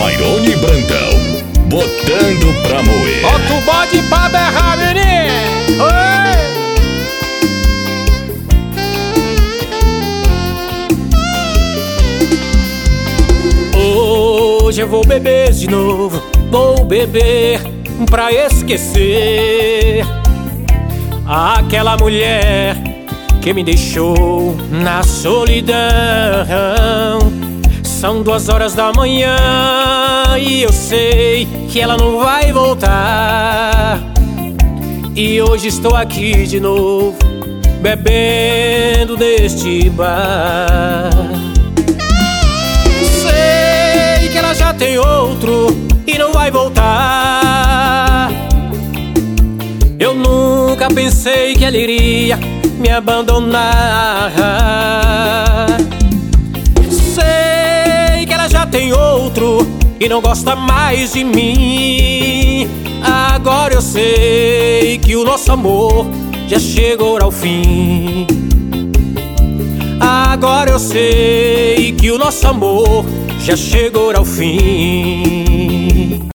Mairone Brandão, botando pra moer. Bota o bode pra berrar, menino. Hoje eu vou beber de novo, vou beber pra esquecer aquela mulher que me deixou na solidão. São 2 horas da manhã e eu sei que ela não vai voltar. E hoje estou aqui de novo, bebendo deste bar. Sei que ela já tem outro e não vai voltar. Eu nunca pensei que ela iria me abandonar. Sei que ela já tem outro e não gosta mais de mim. Agora eu sei que o nosso amor já chegou ao fim. Agora eu sei que o nosso amor já chegou ao fim.